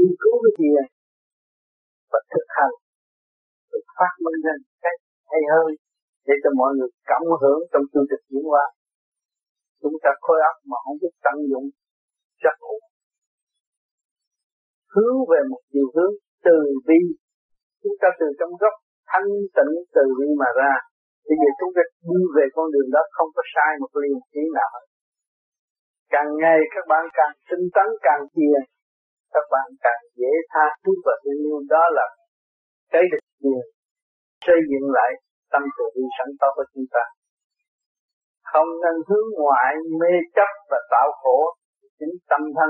nghiên cứu cái gì và thực hành để phát minh ra cái hay hơn để cho mọi người cảm hưởng trong chương trình diễn hóa. Chúng ta khối óc mà không biết tận dụng rất ổn. Hướng về một chiều hướng từ bi, chúng ta từ trong gốc thanh tịnh từ bi mà ra. Bây giờ chúng ta đi về con đường đó không có sai một liên tí nào. Càng ngày các bạn càng tinh tấn càng thiền, các bạn càng dễ tha thứ và thương yêu. Đó là cái được thiền xây dựng lại tâm từ bi sẵn có của chúng ta. Không nên hướng ngoại mê chấp và tạo khổ. Chính tâm thân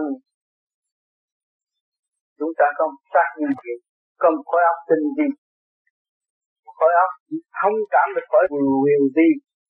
chúng ta có một xác nhân kiện, có một khối óc tinh vi, khối óc thông cảm được khỏi huyền vi.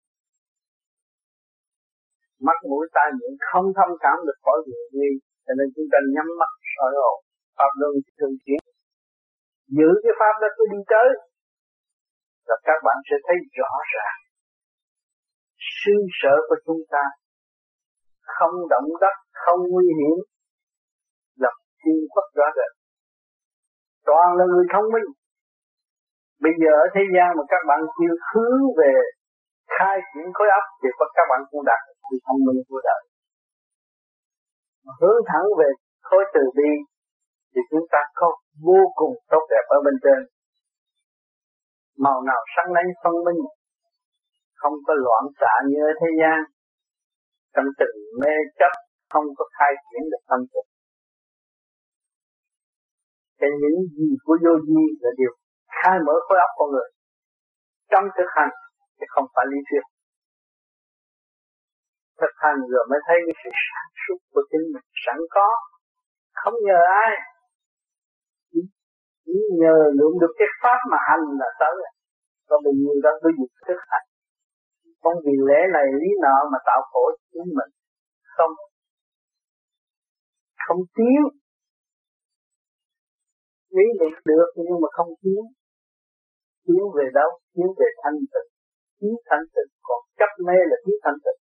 Mắt mũi tai miệng không thông cảm được khỏi huyền vi, cho nên chúng ta nhắm mắt soi hồn, pháp luân thường chuyển. Giữ cái pháp đó cứ đi tới, và các bạn sẽ thấy rõ ràng sự sợ của chúng ta không động đất, không nguy hiểm, là tiên quốc rõ rệt. Toàn là người thông minh. Bây giờ ở thế gian mà các bạn kêu hướng về khai triển khối óc thì các bạn cũng đạt được sự thông minh của đời. Mà hướng thẳng về khối từ bi thì chúng ta có vô cùng tốt đẹp ở bên trên. Màu nào sáng lánh phân minh, không có loạn xạ như ở thế gian. Trong tình mê chấp không có khai triển được tâm thức. Cái những gì của vô vi là điều khai mở khối óc con người. Trong thực hành thì không phải lý thuyết. Thực hành rồi mới thấy cái sự sáng suốt của chính mình sẵn có. Không nhờ ai. Chỉ nhờ lượm được cái pháp mà hành là tới. Có bao nhiêu đó cứ việc thực hành. Không vì lẽ này lý nọ mà tạo khổ chính mình. Không tiến. Lý luận được nhưng mà không tiến. Tiến về đâu? Tiến về thanh tịnh. Tiến thanh tịnh, còn chấp mê là tiến thanh tịnh.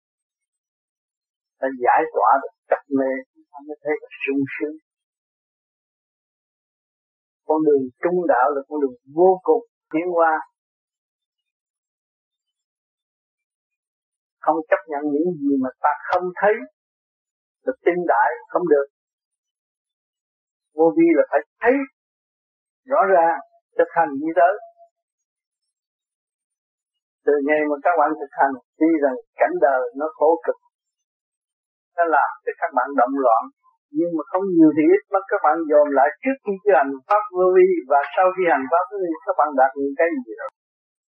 Ta giải tỏa được chấp mê, ta mới thấy là sung sướng. Con đường trung đạo là con đường vô cùng tiến hóa. Không chấp nhận những gì mà ta không thấy, được tin đại không được. Vô vi là phải thấy rõ ràng, thực hành như tới. Từ ngày mà các bạn thực hành, tuy rằng cảnh đời nó khổ cực, nó làm cho các bạn động loạn, nhưng mà không nhiều thì ít mất các bạn dồn lại trước khi hành pháp vô vi và sau khi hành pháp vô vi các bạn đạt những cái gì rồi.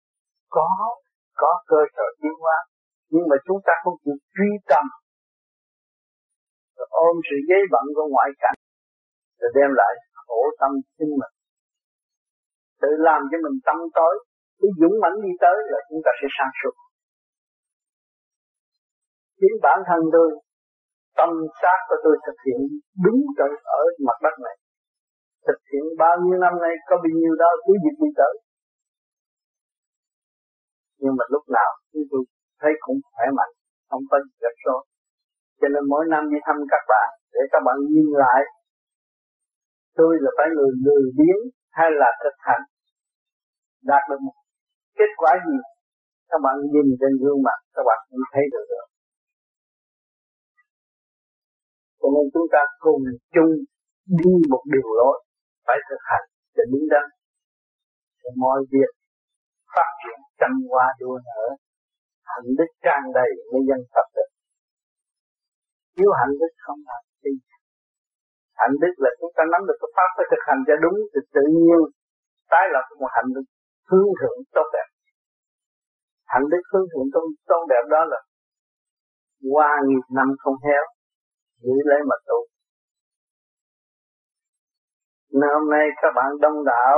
Có cơ sở tiến hóa, nhưng mà chúng ta không chịu truy tầm, rồi ôm sự giấy bận của ngoại cảnh, rồi đem lại khổ tâm chính mình. Tự làm cho mình tâm tối, cứ dũng mãnh đi tới là chúng ta sẽ sáng suốt. Chính bản thân tôi, tâm xác của tôi thực hiện đúng ở mặt đất này. Thực hiện bao nhiêu năm nay có bao nhiêu đó cứ việc đi tới. Nhưng mà lúc nào chúng tôi thấy cũng khỏe mạnh, không có gì rắc rối. Cho nên mỗi năm đi thăm các bạn, để các bạn nhìn lại tôi là phải người lười biếng hay là thực hành đạt được một kết quả gì. Các bạn nhìn trên gương mặt các bạn cũng thấy được rồi. Cho nên chúng ta cùng chung đi một đường lối, phải thực hành để đứng đắn, để mọi việc phát triển trăm hoa đua nở, hạnh đức tràn đầy với dân Phật được. Thiếu hạnh đức không làm gì. Hạnh đức là chúng ta nắm được cái pháp phải thực hành cho đúng thì tự nhiên tái lập một hạnh đức hướng thượng tốt đẹp. Hạnh đức hướng thượng tốt đẹp đó là qua nghìn năm không héo, giữ lấy mà tu. Nên hôm nay các bạn đông đảo,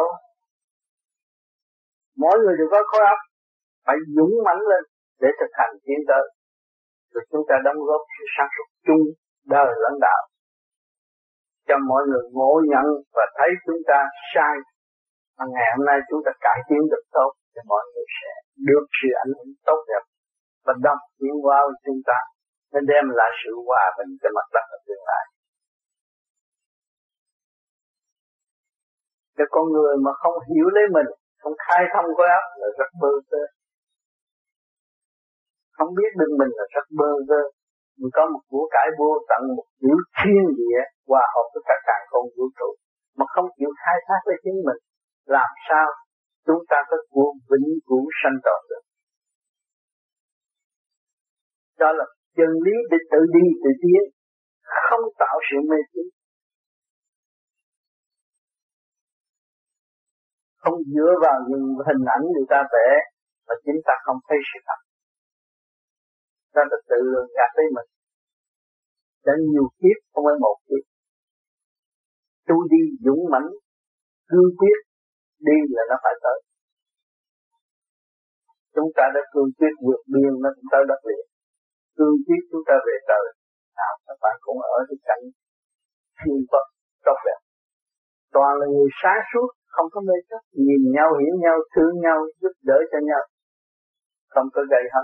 mỗi người đều có khối óc, phải dũng mãnh lên để thực hành tiến tới. Rồi chúng ta đóng góp sự sáng suốt chung đời lãnh đạo. Cho mọi người ngộ nhận và thấy chúng ta sai. Mà ngày hôm nay chúng ta cải tiến được tốt, thì mọi người sẽ được sự ảnh hưởng tốt đẹp và đồng tiến hóa với chúng ta, nên đem lại sự hòa bình cho mặt đất ở tương lai. Cái con người mà không hiểu lấy mình, không khai thông khối óc là rất bơ vơ. Không biết được mình là rất bơ vơ. Mình có một của cải vô tận, một tiểu thiên địa hòa hợp với cả càn khôn vũ trụ, mà không chịu khai thác với chính mình, làm sao chúng ta có của vĩnh cửu sanh tồn được? Đó là chân lý để tự đi tự tiến, không tạo sự mê tín, không dựa vào những hình ảnh người ta vẽ mà chính ta không thấy sự thật. Đó là tự lường gạt lấy mình. Đã nhiều kiếp không phải một kiếp. Tu đi dũng mãnh, cương quyết, đi là nó phải tới. Chúng ta đã cương quyết vượt biên, nó cũng tới đất liền. Cương quyết chúng ta về trời. Nào các bạn cũng ở cái cảnh thiên vật tốt đẹp. Toàn là người sáng suốt, không có mê chấp, nhìn nhau, hiểu nhau, thương nhau, giúp đỡ cho nhau, không có gây hấn.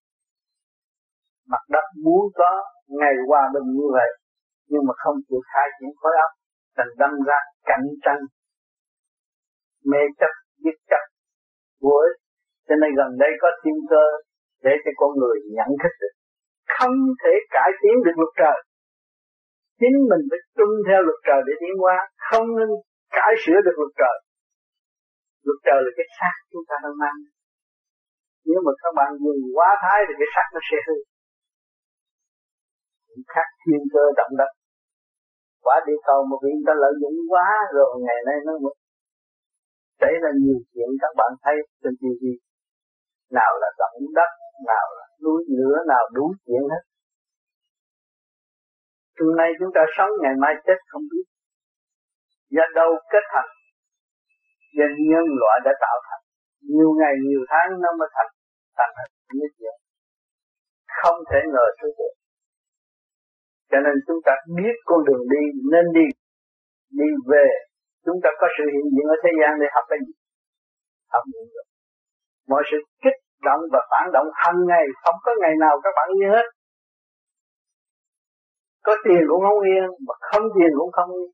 Mặt đất muốn có ngày hòa bình như vậy, nhưng mà không chịu khai triển khối óc, thành đâm ra cạnh tranh, mê chấp, giết chấp, vô ích. Cho nên gần đây có thiên cơ để cho con người nhận thức được, không thể cải tiến được luật trời. Chính mình phải tuân theo luật trời để tiến hóa, không nên cải sửa được luật trời. Luật trời là cái xác chúng ta đang mang. Nếu mà các bạn dùng quá thái thì cái xác nó sẽ hư. Khác thiên cơ động đất. Quả địa cầu một vị người ta lợi dụng quá rồi ngày nay nó xảy ra nhiều chuyện các bạn thấy trên TV. Nào là động đất, nào là núi lửa, nào đủ chuyện hết. Hôm nay chúng ta sống, ngày mai chết không biết. Do đâu kết thành, do nhân loại đã tạo thành. Nhiều ngày, nhiều tháng nó mới thành như vậy. Không thể ngờ tới được. Cho nên chúng ta biết con đường đi, nên đi. Đi về, chúng ta có sự hiện diện ở thế gian để học cái gì? Học những được. Mọi sự kích động và phản động hàng ngày, không có ngày nào các bạn yên hết. Có tiền cũng không yên, mà không tiền cũng không yên.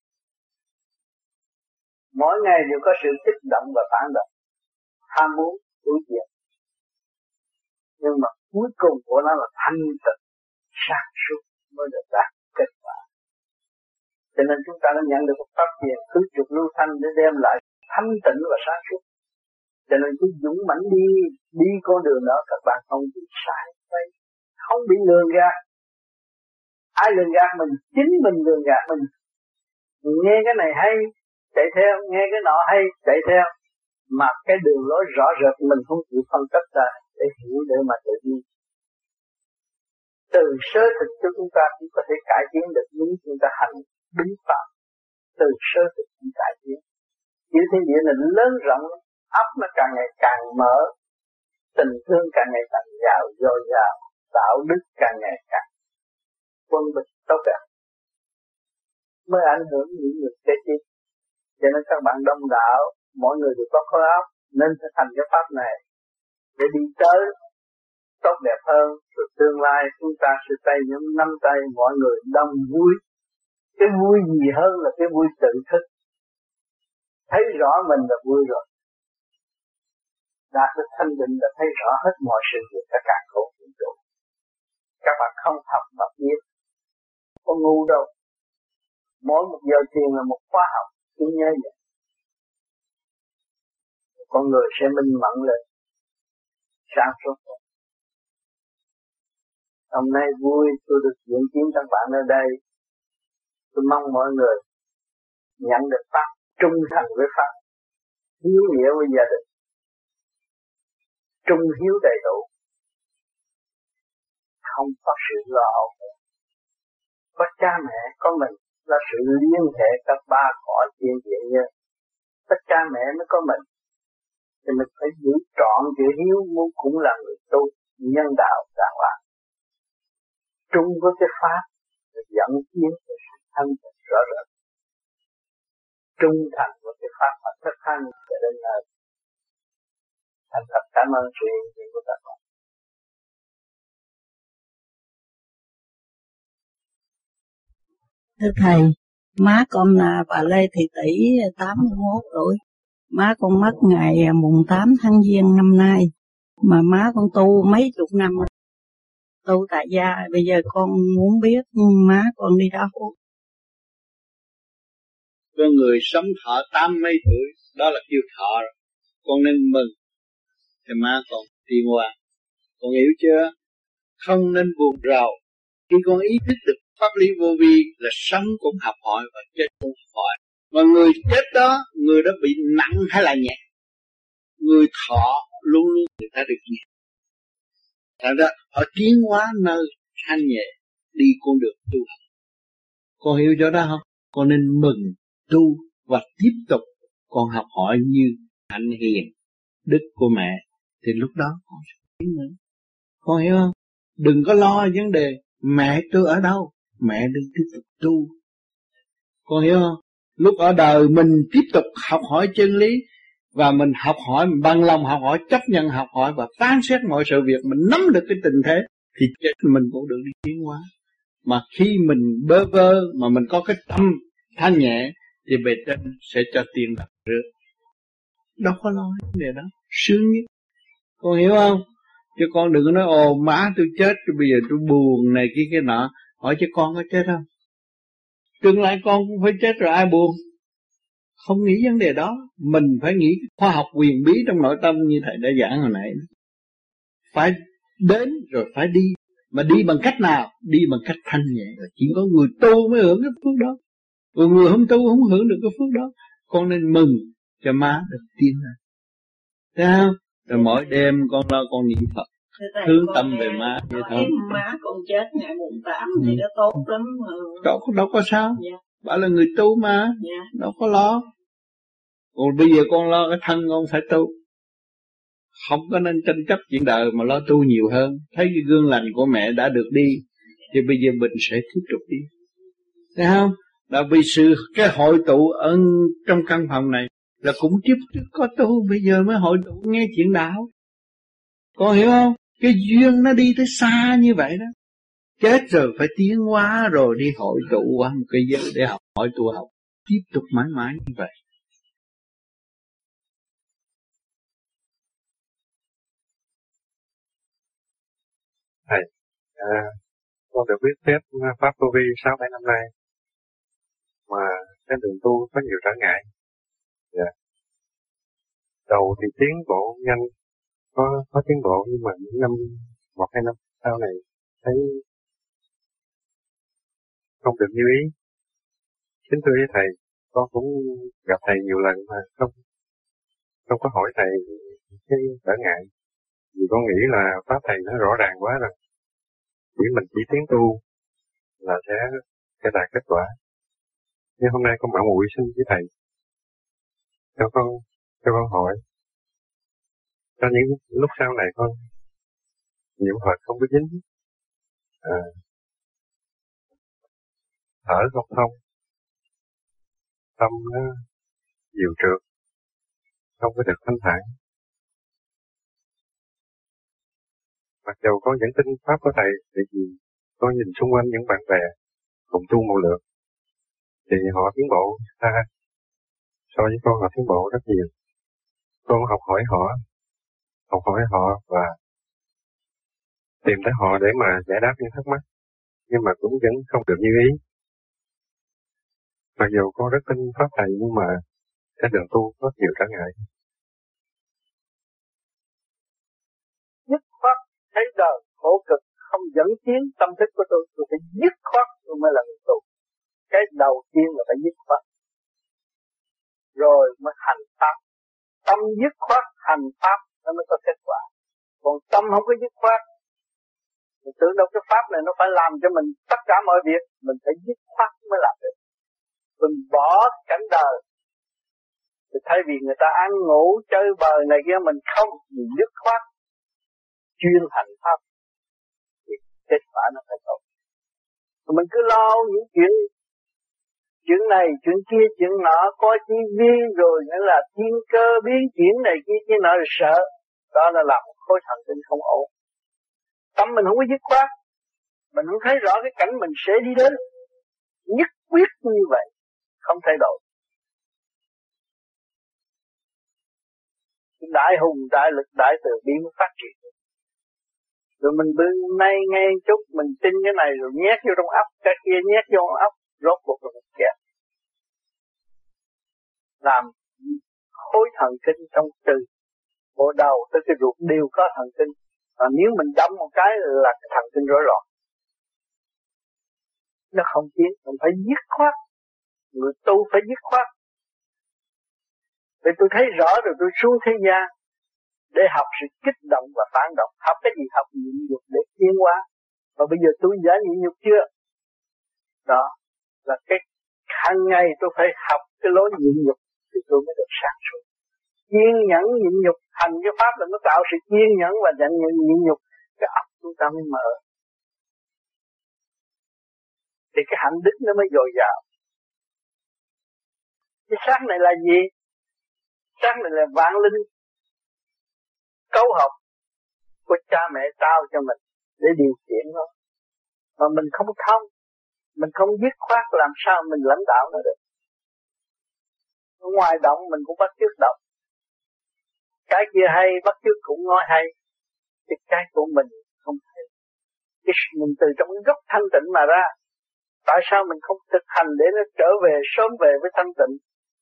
Mỗi ngày đều có sự kích động và phản động, ham muốn, đối diện. Nhưng mà cuối cùng của nó là thanh tịnh, sáng suốt mới được đạt kết quả. Cho nên chúng ta đã nhận được một pháp tiền cứ trục lưu thanh để đem lại thanh tịnh và sáng suốt. Cho nên cứ dũng mãnh đi con đường đó, các bạn không bị sai quay, không bị lường gạt. Ai lường gạt mình? Chính mình lường gạt mình. Nghe cái này hay, chạy theo, nghe cái nọ hay, chạy theo. Mà cái đường lối rõ rệt mình không chịu phân tích ra để hiểu để mà tự đi. Từ sơ thực cho chúng ta cũng có thể cải tiến được nếu chúng ta hành đúng pháp. Từ sơ thực cũng cải tiến. Chữ thiên địa này lớn rộng, óc nó càng ngày càng mở, tình thương càng ngày càng giàu dồi dào, đạo đức càng ngày càng quân bình tốt đẹp, mới ảnh hưởng những người kế tiếp. Cho nên các bạn đông đạo, mọi người đều có khối óc, nên phải thành cái pháp này để đi tới tốt đẹp hơn. Rồi tương lai chúng ta sẽ tay những nắm tay mọi người đông vui. Cái vui gì hơn là cái vui tự thức. Thấy rõ mình là vui rồi. Đạt được thanh định là thấy rõ hết mọi sự việc cả càng khổ vũ trụ. Các bạn không học mà biết, không có ngu đâu. Mỗi một giờ thiền là một khóa học, cứ nhớ vậy. Con người sẽ minh mẫn lên, sáng suốt. Hôm nay vui tôi được diễn kiến các bạn ở đây. Tôi mong mọi người nhận được pháp, trung thành với pháp, hiếu nghĩa với gia đình, trung hiếu đầy đủ, không có sự lo âu. Có cha mẹ, có mình là sự liên hệ các ba cõi thiên địa nhân. Tất cha mẹ mới có mình, thì mình phải giữ trọn chữ hiếu, muốn cũng là người tu, nhân đạo đàng hoàng. Trung với cái pháp, dẫn tiến về sự thanh tịnh rõ rệt. Trung thành với cái pháp mà thực hành cho đến nơi. Thành thật cảm ơn sự hiện diện của các bạn. Thưa Thầy, Má con là bà Lê Thị Tỷ, 81 tuổi. Má con mất ngày mùng 8 tháng Giêng năm nay. Mà má con tu mấy chục năm, tu tại gia. Bây giờ con muốn biết má con đi đâu. Có người sống thọ 80 mấy tuổi, đó là kêu thọ rồi. Con nên mừng, thì má con tiến hóa. Con hiểu chưa? Không nên buồn rầu. Khi con ý thức được pháp lý vô vi là sống cũng học hỏi và chết cũng học hỏi. Mà người chết đó, người đó bị nặng hay là nhẹ? Người thọ luôn luôn người ta được nhẹ. Thành ra ở tiến hóa nơi thanh nhẹ, đi con đường tu học. Con hiểu chỗ đó không? Con nên mừng tu và tiếp tục con học hỏi như hạnh hiền đức của mẹ, thì lúc đó con sẽ tiến nữa. Con hiểu không? Đừng có lo vấn đề mẹ tôi ở đâu, mẹ đừng tiếp tục tu. Con hiểu không? Lúc ở đời mình tiếp tục học hỏi chân lý, và mình học hỏi, mình bằng lòng học hỏi, chấp nhận học hỏi và phán xét mọi sự việc, mình nắm được cái tình thế thì chết mình cũng được đi tiến hóa. Mà khi mình bơ vơ mà mình có cái tâm thanh nhẹ thì bề trên sẽ cho tiền đặt rước. Đâu có lo vấn đề đó, sướng nhất. Con hiểu không? Chứ con đừng có nói ồ má tôi chết rồi bây giờ tôi buồn này kia cái nọ. Hỏi chứ con có chết không? Tương lai con cũng phải chết rồi, ai buồn? Không nghĩ vấn đề đó. Mình phải nghĩ khoa học quyền bí trong nội tâm như thầy đã giảng hồi nãy. Phải đến rồi phải đi. Mà đi bằng cách nào? Đi bằng cách thanh nhẹ. Chỉ có người tu mới hưởng cái phước đó. Còn người không tu không hưởng được cái phước đó. Con nên mừng cho má được tiến lên. Thấy không? Rồi mỗi đêm con lo con niệm Phật, hướng tâm về má vậy thôi. Má con chết ngày mùng 8 thì nó tốt lắm mà. Đâu có sao. Dạ. Bảo là người tu mà. Dạ. Đâu có lo. Còn bây giờ con lo cái thân con phải tu. Không có nên tranh chấp chuyện đời mà lo tu nhiều hơn. Thấy cái gương lành của mẹ đã được đi thì bây giờ mình sẽ tiếp tục đi. Thấy không? Là vì cái hội tụ ở trong căn phòng này là cũng tiếp có tu, bây giờ mới hội tụ nghe chuyện đạo. Con hiểu không? Cái duyên nó đi tới xa như vậy đó. Chết rồi phải tiến hóa rồi đi hội tụ qua một cái giới để học hỏi tu học. Tiếp tục mãi mãi như vậy. Thầy, con được biết phép Pháp Vô Vi 6-7 năm nay, mà trên đường tu có nhiều trở ngại. Dạ. Đầu thì tiến bộ nhanh, có tiến bộ, nhưng mà những năm 1-2 năm sau này thấy không được như ý. Chính tôi với thầy, con cũng gặp thầy nhiều lần mà không có hỏi thầy cái trở ngại. Vì con nghĩ là pháp thầy nó rõ ràng quá rồi, mình chỉ tiến tu là sẽ đạt kết quả. Nhưng hôm nay con bảo muội xin với thầy cho con hỏi, cho những lúc sau này con niệm Phật không có dính, thở không thông, tâm nó dịu trượt, không có được thanh thản. Mặc dù con vẫn tin pháp của thầy, vì con nhìn xung quanh những bạn bè cùng tu một lượt thì họ tiến bộ xa so với con, họ tiến bộ rất nhiều. Con học hỏi họ và tìm tới họ để mà giải đáp những thắc mắc, nhưng mà cũng vẫn không được như ý. Mặc dù con rất tin pháp thầy, nhưng mà cái đường tu có nhiều trở ngại. Dứt khoát thấy đời khổ cực không dẫn tiến tâm thức của tôi phải dứt khoát tôi mới là người tu. Cái đầu tiên là phải dứt khoát, rồi mới hành pháp. Tâm dứt khoát hành pháp nó mới có kết quả. Còn tâm không có dứt khoát, mình tưởng đâu cái pháp này nó phải làm cho mình tất cả mọi việc, mình phải dứt khoát mới làm được. Mình bỏ cảnh đời, thì thay vì người ta ăn ngủ chơi bời này kia, mình không, mình dứt khoát chuyên hành pháp thì kết quả nó phải tốt. Mình cứ lo những chuyện này, chuyện kia, chuyện nọ, coi TV rồi nữa là thiên cơ biến chuyển này kia nọ rồi sợ. Đó là làm khối thần kinh không ổn. Tâm mình không có dứt khoát, mình không thấy rõ cái cảnh mình sẽ đi đến. Nhất quyết như vậy không thay đổi. Đại hùng, đại lực, đại từ bi mới phát triển. Rồi mình bưng nay nghe chút, mình tin cái này rồi nhét vô trong óc, cái kia nhét vô trong óc, rốt cuộc rồi mình kẹt. Làm khối thần kinh trong từ bộ đầu tới cái ruột đều có thần kinh. Và nếu mình đâm một cái là cái thần kinh rối loạn. Nó không tiến, mình phải dứt khoát. Người tu phải dứt khoát. Vì tôi thấy rõ rồi tôi xuống thế gian để học sự kích động và phản động. Học cái gì? Học nhịn nhục để tiến hóa. Và bây giờ tôi đã nhịn nhục chưa? Đó là cái hàng ngày tôi phải học cái lối nhịn nhục thì tôi mới được sáng suốt. Kiên nhẫn nhịn nhục, hành cái pháp là nó tạo sự kiên nhẫn và nhịn nhục, cái óc chúng ta mới mở. Thì cái hạnh đức nó mới dồi dào. Cái xác này là gì? Xác này là vạn linh cấu học của cha mẹ trao cho mình để điều khiển nó. Mà mình không thông, mình không dứt khoát làm sao mình lãnh đạo nó được. Ngoài động mình cũng bắt chước động. Cái kia hay bắt chước cũng nói hay. Cái của mình không hay. Cái mình từ trong gốc thanh tịnh mà ra. Tại sao mình không thực hành để nó trở về, sớm về với thanh tịnh?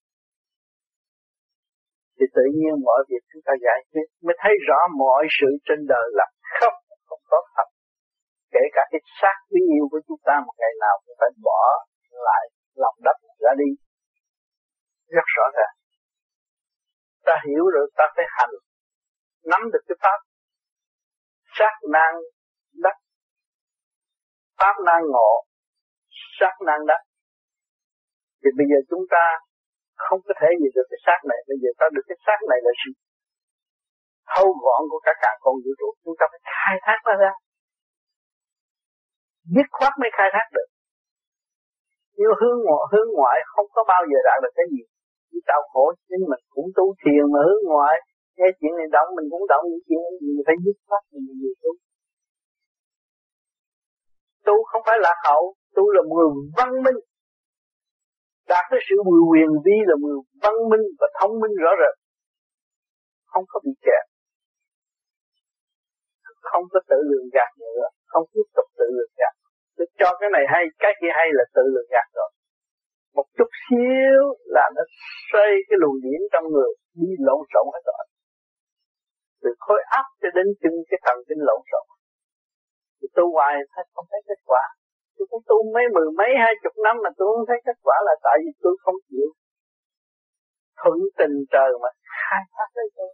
Thì tự nhiên mọi việc chúng ta giải quyết, mới thấy rõ mọi sự trên đời là không có thật. Kể cả cái xác quý yêu của chúng ta một ngày nào cũng phải bỏ lại lòng đất ra đi. Rất rõ ràng. Ta hiểu rồi ta phải hành, nắm được cái pháp. Sát nan đất, pháp nan ngộ, sát nan đất. Thì bây giờ chúng ta không có thể gì được cái xác này. Bây giờ ta được cái xác này là sự thâu gọn của cả con vũ trụ. Chúng ta phải khai thác nó ra. Dứt khoát mới khai thác được. Nhưng hướng ngoại không có bao giờ đạt được cái gì. Chỉ đau khổ, nhưng mình cũng tu thiền mà hướng ngoại. Nghe chuyện này động mình cũng động, những chuyện này mình phải dứt khoát mình nhiều tu. Tu không phải lạc hậu, tu là người văn minh. Đạt tới sự quyền vi là người văn minh và thông minh rõ rệt. Không có bị kẹt. Không có tự lường gạt nữa. Không tiếp tục tự lường gạt. Tôi cho cái này hay, cái kia hay là tự lường gạt rồi. Một chút xíu là nó xoay cái luồng điển trong người. Đi lộn xộn hết rồi. Từ khối óc cho đến chân cái thần kinh lộn xộn. Thì tu hoài không thấy kết quả. Tôi cũng tu mười mấy 20 năm mà tôi không thấy kết quả là tại vì tôi không chịu thuận tình trời mà khai thác lấy tôi.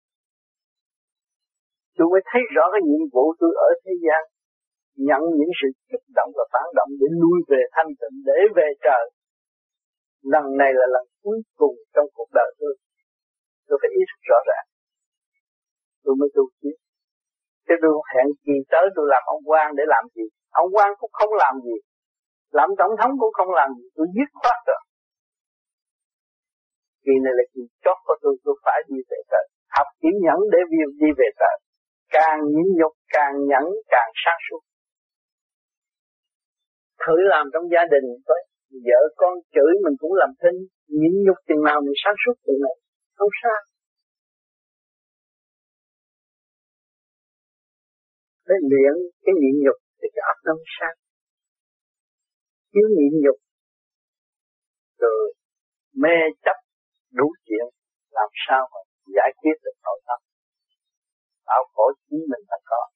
Tôi mới thấy rõ cái nhiệm vụ tôi ở thế gian, nhận những sự kích động và phản động để lui về thanh tịnh, để về trời. Lần này là lần cuối cùng trong cuộc đời tôi phải ý thức rõ ràng. Tôi mới tu tiếp. Chứ tôi hẹn kỳ tới tôi làm ông quan để làm gì? Ông quan cũng không làm gì. Làm tổng thống cũng không làm gì. Tôi dứt khoát rồi. Kỳ này là kỳ chót của tôi phải đi về trời. Học chỉ nhẫn để đi về trời. Càng nhịn nhục, càng nhẫn, càng sáng suốt. Thử làm trong gia đình thôi. Vợ con chửi mình cũng làm thinh. Nhịn nhục chừng nào mình sáng suốt chừng này. Không sao. Phải luyện cái nhịn nhục thì cái óc nó mới sáng. Thiếu nhịn nhục rồi mê chấp đủ chuyện, làm sao mà giải quyết được nội tâm. Tạo khổ chính mình phải có.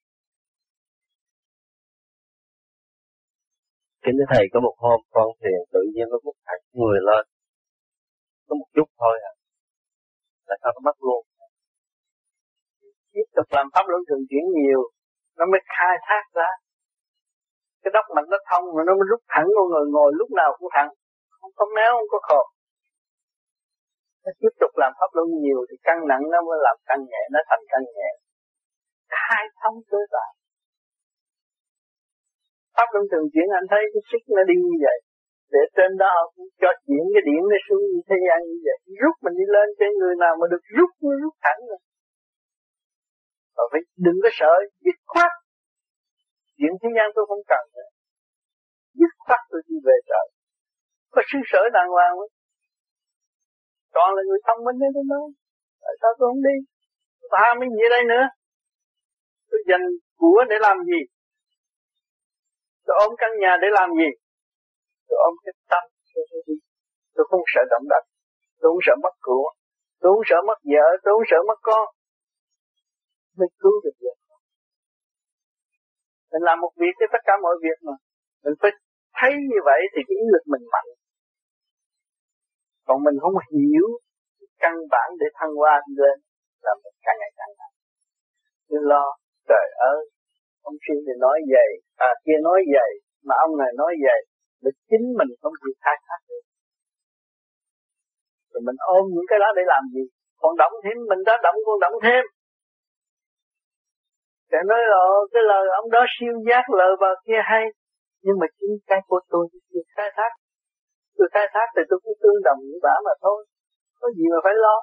Kính thưa Thầy, có một hôm con thiền tự nhiên nó bút hẳn người lên. Có một chút thôi à. Là sao nó mất luôn. Tiếp tục làm pháp luân thường chuyển nhiều, nó mới khai thác ra. Cái đốc mạch nó thông mà nó mới rút thẳng con người ngồi lúc nào cũng thẳng. Không có méo, không có khổ. Nó tiếp tục làm pháp luân nhiều thì căng nặng nó mới làm căng nhẹ, nó thành căng nhẹ. Khai thông cơ bản. Pháp luân thường chuyển anh thấy cái xích nó đi như vậy. Để trên đó cũng cho chuyển cái điện nó xuống như thế gian như vậy. Rút mình đi lên trên người nào mà được rút nó rút thẳng rồi. Và phải đừng có sợ, dứt khoát. Chuyện thế gian tôi không cần nữa. Dứt khoát tôi đi về trời. Có xứ sở đàng hoàng nữa. Toàn là người thông minh hết đó. Tại sao tôi không đi? Tôi ham cái gì ở đây nữa? Tôi dành của để làm gì? Tôi ôm căn nhà để làm gì? Tôi ôm cái tâm. Tôi không sợ động đất. Tôi không sợ mất của. Tôi không sợ mất vợ. Tôi không sợ mất con. Mình cứu được vợ. Mình làm một việc cho tất cả mọi việc mà. Mình phải thấy như vậy thì cái ý lực mình mạnh. Còn mình không hiểu căn bản để thăng hoa lên là mình càng ngày càng nặng. Tôi lo, trời ơi, ông kia thì nói vậy, kia nói vậy, mà ông này nói vậy, để chính mình không chịu khai thác được. Rồi mình ôm những cái đó để làm gì? Còn động thêm, mình đã động còn động thêm. Để nói là cái lời ông đó siêu giác lời vào kia hay, nhưng mà chính cái của tôi chưa khai thác. Tôi khai thác thì tôi cũng tương đồng với bà mà thôi. Có gì mà phải lo.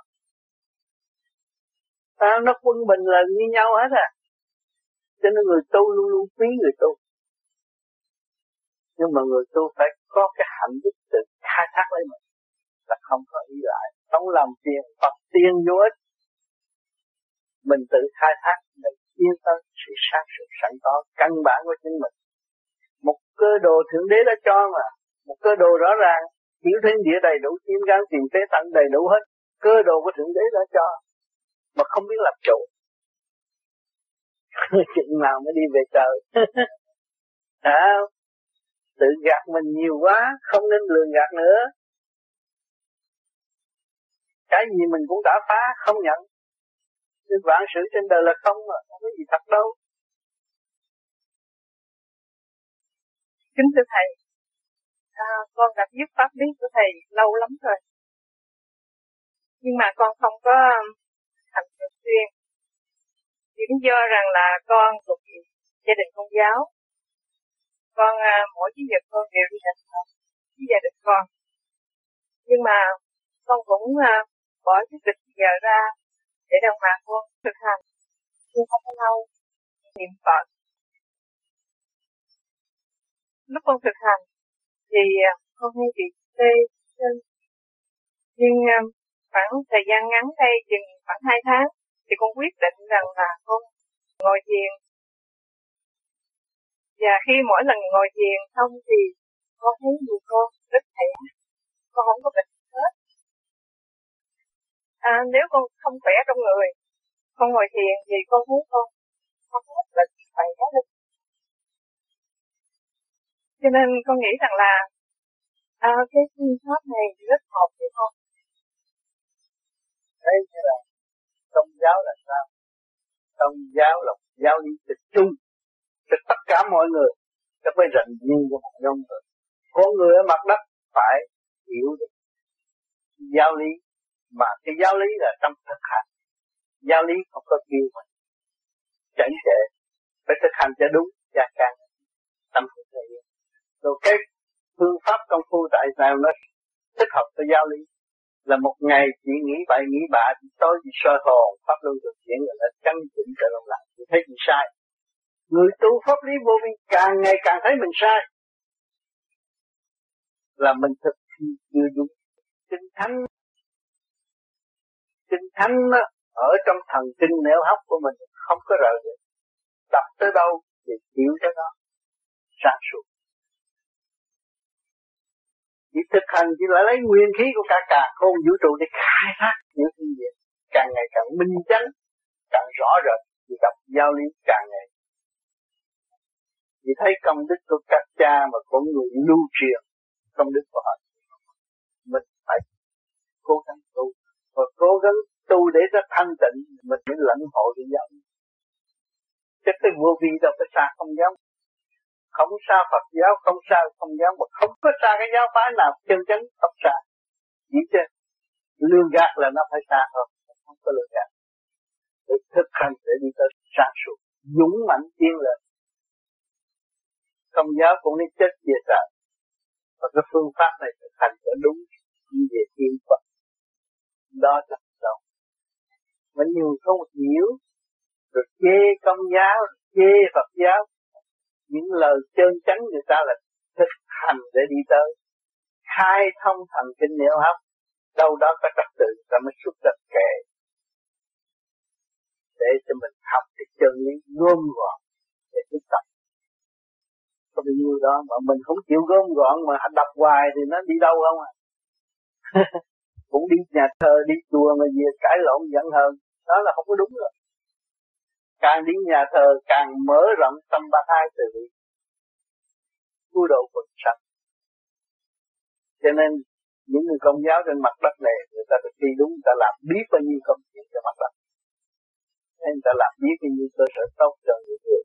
Nó quân bình là như nhau hết à. Cho nên người tu luôn luôn quý người tu. Nhưng mà người tu phải có cái hạnh đức tự khai thác lấy mình. Là không có ý lại. Không làm tiền hoặc tiền vô ích. Mình tự khai thác. Mình tiến tới sự sáng suốt sẵn có. Căn bản của chính mình. Một cơ đồ Thượng Đế đã cho mà. Một cơ đồ rõ ràng. Hiểu thiên địa đầy đủ, tim gan tiền tế tận đầy đủ hết. Cơ đồ của Thượng Đế đã cho. Mà không biết làm chủ. Chừng nào mới đi về trời. Tự gạt mình nhiều quá, không nên lường gạt nữa. Cái gì mình cũng đã phá, không nhận. Nhưng vạn sự trên đời là không mà, không có gì thật đâu. Kính thưa Thầy, con đã biết pháp lý của Thầy lâu lắm rồi. Nhưng mà con không có hành thường xuyên. Vì lý do rằng là con thuộc gia đình Công giáo. Con mỗi cái giờ con đều đi hành hợp với gia đình con. Nhưng mà con cũng bỏ cái lịch giờ ra để đồng hành con thực hành. Nhưng không có lâu niệm Phật. Lúc con thực hành thì con hay bị tê chân. Nhưng khoảng thời gian ngắn đây, chừng khoảng 2 tháng, thì con quyết định rằng là con ngồi thiền. Và khi mỗi lần ngồi thiền xong thì con thấy người con rất khỏe, con không có bệnh hết. Nếu con không khỏe trong người, con ngồi thiền thì con thấy con không hết bệnh khỏe được. Cho nên con nghĩ rằng là cái phương pháp này rất hợp với con. Đây là Công giáo là sao? Công giáo là giáo lý trực chung cho tất cả mọi người, chứ phải dành riêng cho một nhóm người. Con người ở mặt đất phải hiểu được giáo lý, mà cái giáo lý là trong thực hành. Giáo lý không có kêu mình chảnh chệ, phải thực hành cho đúng gia càng tâm thức này. Rồi cái phương pháp công phu tại sao nó thích hợp với giáo lý? Là một ngày chỉ nghĩ bậy nghĩ bạ, tối chỉ soi hồn pháp luân thực chuyển là nó căn chỉnh trở lại. Thì thấy gì sai? Người tu pháp lý vô vi càng ngày càng thấy mình sai. Là mình thực thi chưa đúng. Kinh thánh ở trong thần kinh nẻo hấp của mình không có rời được. Đọc tới đâu thì hiểu tới đó. Sáng suốt. Chỉ thực hành chỉ là lấy nguyên khí của cả khôn vũ trụ để khai thác những gì vậy. Càng ngày càng minh chánh, càng rõ rệt, thì đọc giáo lý càng ngày. Chỉ thấy công đức của các cha mà có người lưu truyền công đức của họ. Mình phải cố gắng tu, và cố gắng tu để cho thanh tịnh, mình mới lãnh hội được giáo lý. Chứ cái vô vi đâu có xa không giáo. Không xa Phật giáo, không xa không giáo, mà không có xa cái giáo phái nào chân chánh không xa. Chỉ chứ lương gạt là nó phải xa hơn, không có lương gạt. Để thực hành để đi tới sáng suốt, dũng mãnh tiến lên. Công giáo cũng đi chết về trời. Và cái phương pháp này thực hành cho đúng đi về thiên Phật. Đó là đâu. Mà nhiều không hiểu, rồi chê Công giáo, chê Phật giáo. Những lời chân chánh người ta là thực hành để đi tới khai thông thần kinh niệu hấp, đâu đó có trật tự ta mới xuất ra kệ để cho mình học cái chân lý gom gọn để tiếp tập. Có bao nhiêu đó mà mình không chịu gom gọn mà đọc hoài thì nó đi đâu không à. Cũng đi nhà thờ, đi chùa mà về cãi lộn giận hơn, đó là không có đúng rồi. Càng đi nhà thờ càng mở rộng tâm ba thai từ bi, cứu độ quần sanh. Cho nên những người công giáo trên mặt đất này, người ta thực thi đúng, người ta làm biết bao nhiêu công chuyện cho mặt đất. Nên người ta làm biết bao nhiêu cơ sở tốt cho người người.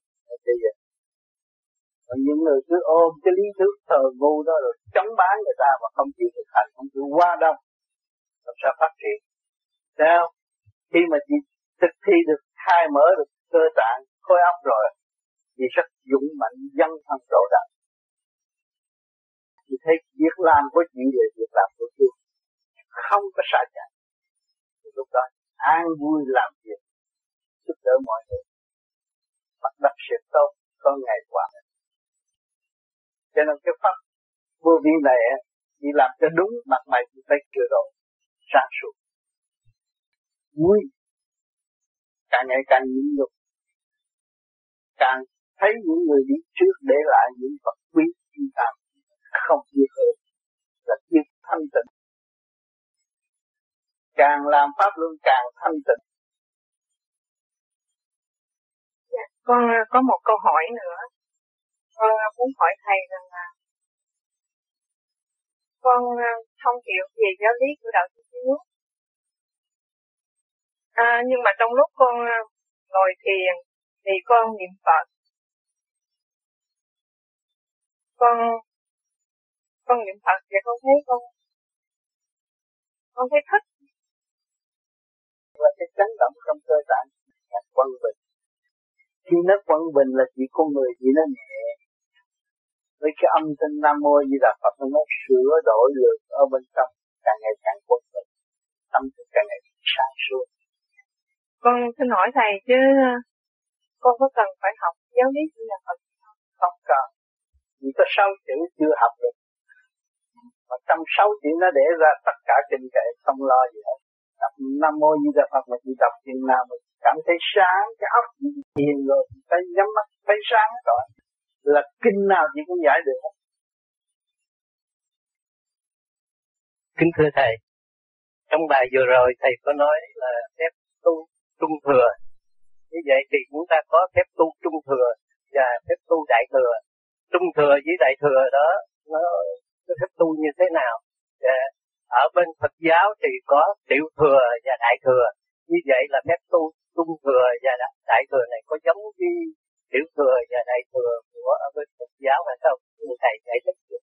Còn những người cứ ôm cái lý thuyết thờ ngu đó rồi chống bán người ta mà không chịu thực hành, không chịu qua đâu, làm sao phát triển? Sao? Khi mà chị thực thi được, khai mở được cơ tạng, khối óc rồi, chị rất dũng mạnh dâng thân độ đạo. Chị thấy việc làm của chị là việc làm của Chúa, không có sai chạy. Lúc đó an vui làm việc, giúp đỡ mọi người, mặt đất sẽ tốt, có ngày qua. Cho nên cái pháp vô vi này chỉ làm cho đúng, mặt mày chỉ thấy chưa rồi, sáng suốt, vui, càng ngày càng nhịn nhục, càng thấy những người đi trước để lại những vật quý chúng ta không biết hơn là biết thanh tịnh. Càng làm pháp luân càng thanh tịnh. Dạ, con có một câu hỏi nữa. Con muốn hỏi thầy rằng là con không hiểu về giáo lý của đạo Thiên Chúa. Nhưng mà trong lúc con ngồi thiền thì con niệm Phật. Con niệm Phật và con thấy con thấy thích. Là cái chấn động trong cơ tạng quân bình. Khi nó quân bình là chỉ con người chỉ nó nhẹ. Với cái âm thanh Nam Mô Di Đà Phật nó sửa đổi được ở bên trong, càng ngày càng quân bình, tâm thức càng ngày càng sáng suốt. Con xin hỏi thầy chứ con có cần phải học giáo lý của nhà Phật không? Không cần, chỉ có 6 chữ chưa học được. Mà trong 6 chữ nó để ra tất cả kinh kệ, không lo gì hết. Đọc Nam Mô Di Đà Phật mà chỉ đọc chừng nào mà cảm thấy sáng, cái óc thiền rồi, tay nhắm mắt thấy sáng rồi. Là kinh nào chị cũng giải được. Kính thưa thầy, trong bài vừa rồi thầy có nói là phép tu trung thừa. Như vậy thì chúng ta có phép tu trung thừa và phép tu đại thừa. Trung thừa với đại thừa đó nó cái phép tu như thế nào? Và ở bên Phật giáo thì có tiểu thừa và đại thừa. Như vậy là phép tu trung thừa và đại thừa này có giống như tiểu thừa và đại thừa của ở bên Phật giáo hay không? Thầy giải thích được.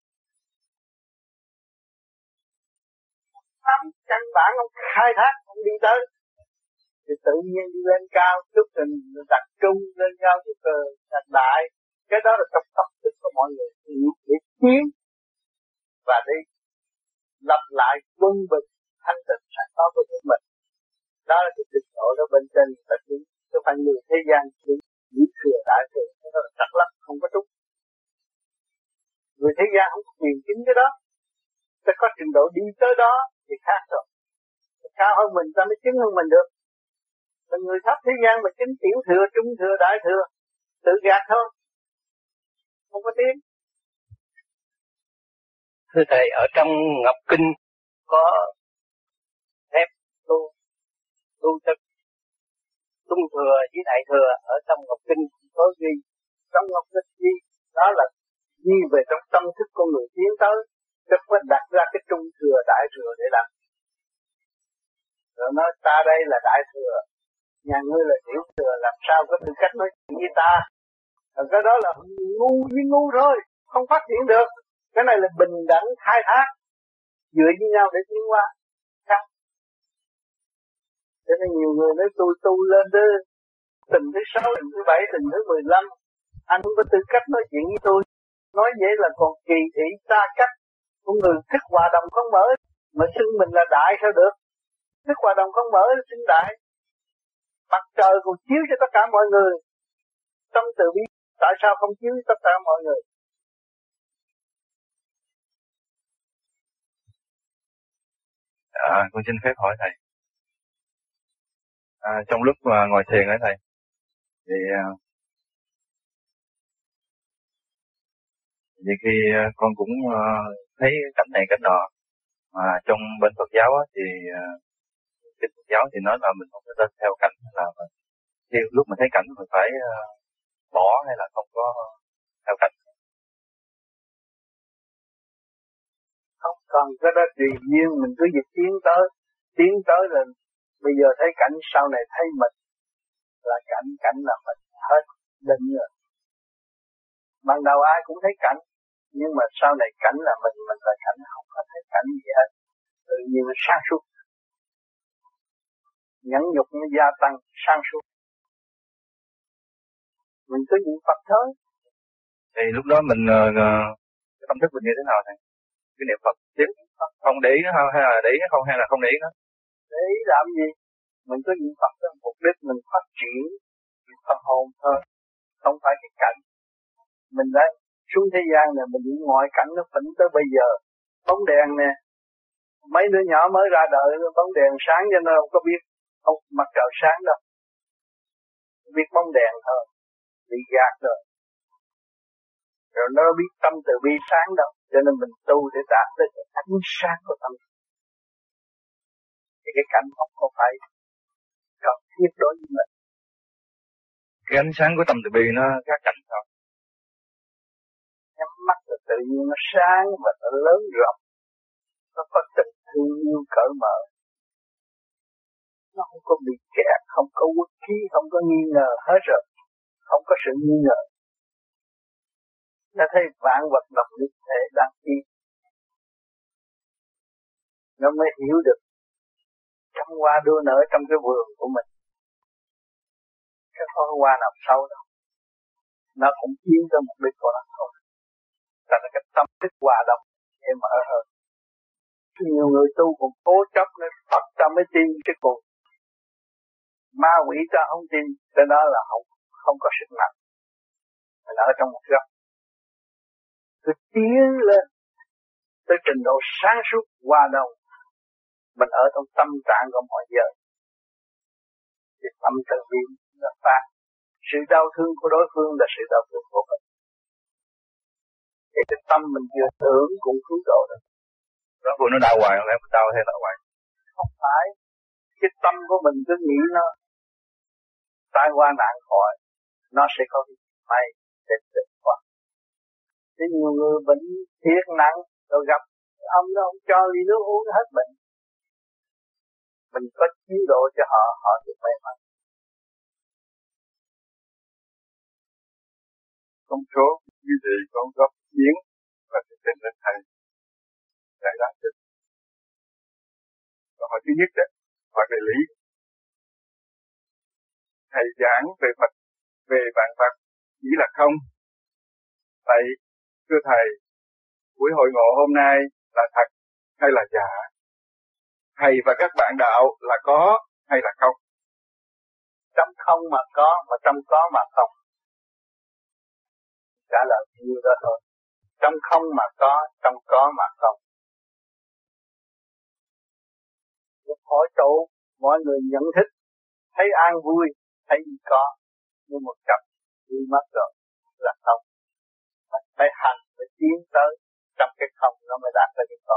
Căn bản ông khai thác, ông đi tới thì tự nhiên đi lên cao, chút trình đặt trung lên cao, chút đặt đại. Cái đó là trong tâm thức của mọi người để tiến và đi lập lại quân bình thanh tịnh sẵn có của chúng mình. Đó là cái trình độ đó bên trên ta chỉ cho phải người thế gian chỉ thừa đại thừa, nó là trật lắc không có đúng. Người thế gian không có quyền chính cái đó, ta có trình độ đi tới đó thì khác rồi. Cao hơn mình ta mới chứng hơn mình được. Mà người thấp thế gian mà chứng tiểu thừa, trung thừa, đại thừa, tự gạt thôi, không có tiếng. Thưa thầy, ở trong Ngọc Kinh có phép tu thực trung thừa với đại thừa. Ở trong Ngọc Kinh có ghi, trong Ngọc Kinh ghi đó là ghi về trong tâm thức con người tiến tới, chứ phải đặt ra cái trung thừa đại thừa để làm. Rồi nói ta đây là đại thừa, nhà ngươi là tiểu thừa, làm sao có tư cách nói chuyện với ta? Rồi cái đó là ngu với ngu thôi, không phát triển được. Cái này là bình đẳng khai thác, dựa với nhau để tiến qua. Cho nên nhiều người nói tôi tu lên tới tuần thứ 6, tuần thứ 7, tuần thứ 15, anh không có tư cách nói chuyện với tôi. Nói vậy là còn kỳ thị xa cách. Con người thức hòa đồng không mở, mà xưng mình là đại sao được? Thức hòa đồng không mở, xưng đại. Mặt trời còn chiếu cho tất cả mọi người. Trong từ bi, tại sao không chiếu cho tất cả mọi người? Con xin phép hỏi thầy. Trong lúc ngồi thiền ấy thầy, thì khi con cũng thấy cảnh này cảnh nọ, mà trong bên Phật giáo á, thì kinh Phật giáo thì nói là mình không có nên theo cảnh, là khi lúc mình thấy cảnh mình phải bỏ hay là không có theo cảnh. Không cần cái đó tùy duyên, mình cứ việc tiến tới là bây giờ thấy cảnh, sau này thấy mình là cảnh là mình hết định rồi. Ban đầu ai cũng thấy cảnh, nhưng mà sau này cảnh là mình là cảnh, không có thấy cảnh gì hết. Tự nhiên nó sáng suốt, nhẫn nhục nó gia tăng sáng suốt. Mình cứ niệm Phật thôi. Thì lúc đó mình cái tâm thức mình như thế nào thầy? Cái niệm Phật tiếp không để ý nó không, hay là để ý nó không, hay là không để ý nó? Để ý làm gì? Mình cứ niệm Phật đó, mục đích mình phát triển tâm hồn thôi, không phải cái cảnh. Mình đã xuống thế gian này, mình đi ngoại cảnh nó phỉnh tới bây giờ. Bóng đèn nè, mấy đứa nhỏ mới ra đời, bóng đèn sáng cho nó không có biết không mặt trời sáng đâu, biết bóng đèn thôi, bị gạt rồi. Rồi nó biết tâm từ bi sáng đâu, cho nên mình tu để đạt tới cái ánh sáng của tâm. Thì cái cảnh không có phải cần thiết đối với mình. Cái ánh sáng của tâm từ bi nó khác cảnh sao? Nhắm mắt là tự nhiên nó sáng và nó lớn rộng, nó có tình thương yêu cởi mở, nó không có bị kẹt, không có uất khí, không có nghi ngờ hết rồi, không có sự nghi ngờ. Nó thấy vạn vật đồng nhất thể đang đi, nó mới hiểu được trăm hoa đua nở trong cái vườn của mình. Cái hoa hoa nào sâu đâu, nó cũng tiến tới mục đích của nó thôi. Đó là cái tâm thức hòa đồng để mở hơn. Nhiều người tu còn cố chấp nên Phật ta mới tin, chứ còn ma quỷ ta không tin, cho đó là không có sức mạnh. Mình ở trong một góc, cứ tiến lên tới trình độ sáng suốt hòa đồng, mình ở trong tâm trạng của mọi giờ. Thì tâm từ bi là phát. Sự đau thương của đối phương là sự đau thương của mình. Thì cái tâm mình vừa tưởng cũng cứu độ được. Đó vừa nó đau hoài, lẽ mình đau hay là hoài? Không phải. Cái tâm của mình cứ nghĩ nó tai qua nạn khỏi, nó sẽ có cái may để tỉnh qua. Thế nhiều người bệnh thiệt nặng, rồi gặp ông nó không cho ly nước uống hết bệnh. Mình có chế độ cho họ, họ được may mắn. Công số như vậy con góp kiến và thực tình lên thầy giải đáp được. Câu hỏi thứ nhất đó, hỏi về lý. Thầy giảng về Phật, về vạn vật chỉ là không. Vậy thưa thầy, buổi hội ngộ hôm nay là thật hay là giả? Thầy và các bạn đạo là có hay là không? Trong không mà có, mà trong có mà không. Trả lời như đó thôi. Trong không mà có, trong có mà không. Lúc hỏi trụ, mọi người nhận thức, thấy an vui, thấy có, nhưng một chập đi mất rồi là không. Mình phải hành, phải tiến tới trong cái không nó mới đạt tới cái có.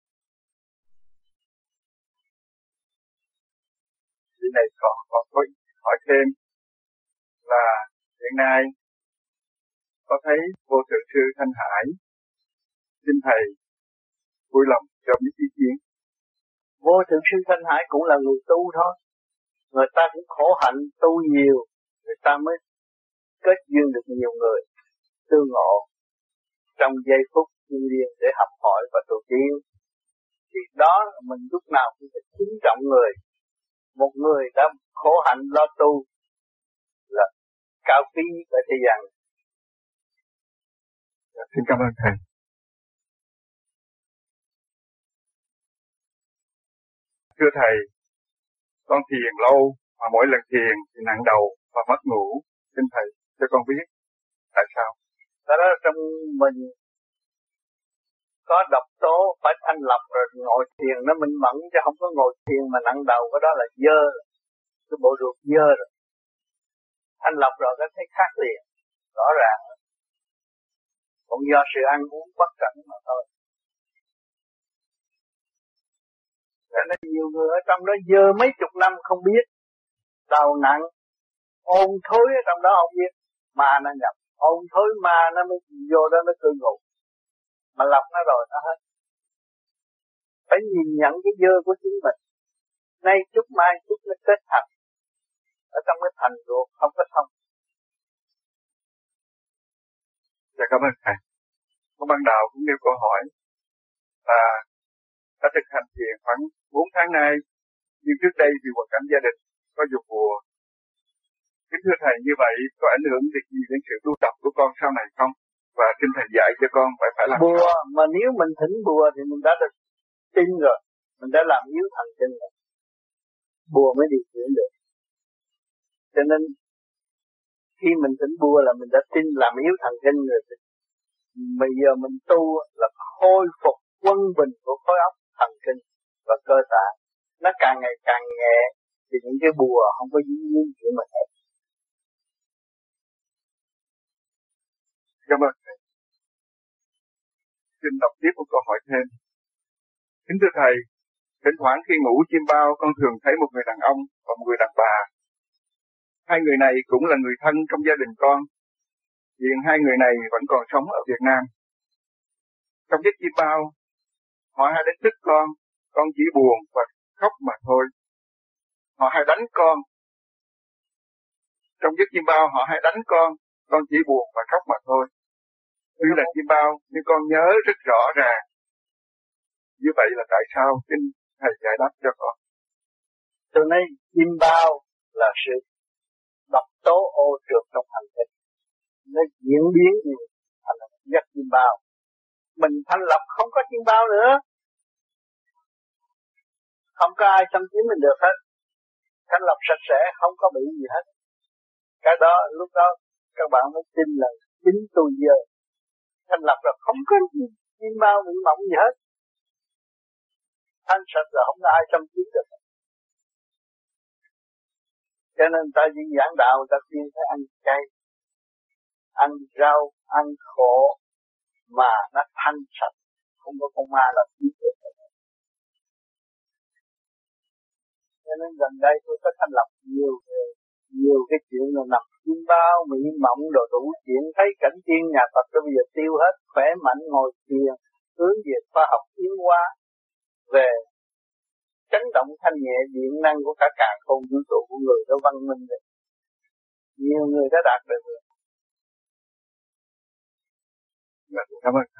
Cái này còn có hỏi thêm là hiện nay có thấy vô thượng sư Thanh Hải, xin thầy vui lòng cho biết ý kiến. Vô thượng sư Thanh Hải cũng là người tu thôi. Người ta cũng khổ hạnh tu nhiều, người ta mới kết duyên được nhiều người tương ngộ trong giây phút thiêng liêng để học hỏi và tu tiến. Thì đó mình lúc nào cũng phải kính trọng người. Một người đã khổ hạnh lo tu là cao quý ở thế gian. Xin cảm ơn thầy. Thưa thầy, con thiền lâu mà mỗi lần thiền thì nặng đầu và mất ngủ. Xin thầy cho con biết tại sao? Đó là trong mình có độc tố phải thanh lọc rồi ngồi thiền nó minh mẫn, chứ không có ngồi thiền mà nặng đầu, cái đó là dơ, cái bộ ruột dơ rồi. Thanh lọc rồi nó thấy khác liền, rõ ràng. Còn do sự ăn uống bất cẩn mà thôi. Nên nhiều người ở trong đó dơ mấy chục năm không biết, đau nặng, ôn thối ở trong đó không biết, mà nó nhập, ôn thối mà nó mới vô đó nó cư ngụ, mà lọc nó rồi nó hết. Phải nhìn nhận cái dơ của chính mình, nay chút mai chút nó kết thành, ở trong cái thành ruột không có thông. Dạ cảm ơn thầy. Có ban đầu cũng nêu câu hỏi là đã thực hành thiền khoảng 4 tháng nay, nhưng trước đây vì hoàn cảnh gia đình có dùng bùa. Kính thưa thầy, như vậy có ảnh hưởng gì đến sự tu tập của con sau này không? Và xin thầy dạy cho con phải làm bùa sao? Mà nếu mình thỉnh bùa thì mình đã được tin rồi, mình đã làm yếu thần kinh rồi, bùa mới điều khiển được. Cho nên khi mình thỉnh bùa là mình đã tin làm yếu thần kinh rồi. Bây giờ mình tu là khôi phục quân bình của khối óc, thần kinh và cơ thể. Nó càng ngày càng nhẹ thì những cái bùa không có dính líu chuyện mình hết. Cảm ơn thầy. Xin đọc tiếp một câu hỏi thêm. Kính thưa thầy, thỉnh thoảng khi ngủ chim bao con thường thấy một người đàn ông và một người đàn bà. Hai người này cũng là người thân trong gia đình con. Hiện hai người này vẫn còn sống ở Việt Nam. Trong giấc chim bao, họ hay đánh thức con chỉ buồn và khóc mà thôi. Họ hay đánh con. Trong giấc chim bao họ hay đánh con chỉ buồn và khóc mà thôi. Tuy là chim bao nhưng con nhớ rất rõ ràng. Như vậy là tại sao? Xin thầy giải đáp cho con. Từ nay chim bao là sự độc tố ô trượt trong hành tinh. Nó diễn biến gì thành giấc chim bao. Mình thanh lọc không có chim bao nữa. Không có ai xâm chiếm mình được hết. Thanh lọc sạch sẽ, không có bị gì hết. Cái đó, lúc đó các bạn mới tin là chính tôi giờ. Thanh lọc rồi không có chim bao bị mỏng gì hết. Thanh sạch rồi không có ai xâm chiếm được. Cho nên ta đi giảng đạo, ta khuyên phải ăn chay, ăn rau, ăn khổ mà nó thanh sạch, không có con ma làm gì được. Cho nên gần đây tôi có thanh lập nhiều cái chuyện là nằm chim bao, mỹ mộng, đồ đủ chuyện, thấy cảnh tiên nhà Phật bây giờ tiêu hết, khỏe mạnh ngồi thiền, hướng về khoa học tiến hóa, về chấn động thanh nhẹ điện năng của cả càn khôn vũ trụ của người đó văn minh được. Nhiều người đã đạt được rồi. Cảm ơn